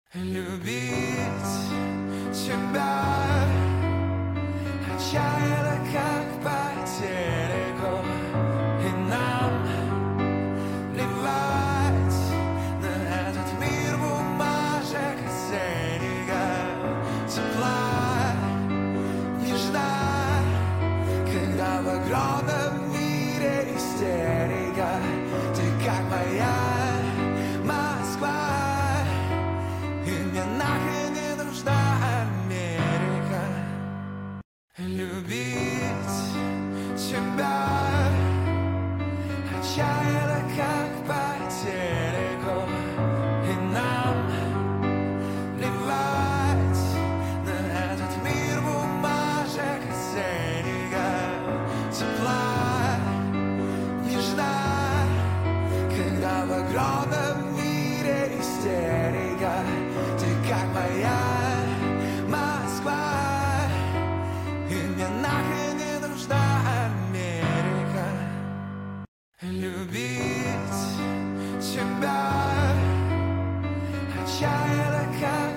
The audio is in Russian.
Любить тебя отчаянно, как потеряку, и нам плевать на этот мир бумажек и снега, тепла, нежна, когда в огромном мире истерика. Ты как моя Москва, и мне нахрен не нужна Америка. Любить тебя отчаянно, как потеряку, и нам плевать на этот мир бумажек и снега, тепла, нежна, когда в огромном мире истерика. Ты как моя Москва, и мне нахрен не нужна Америка. Любить тебя отчаянно, как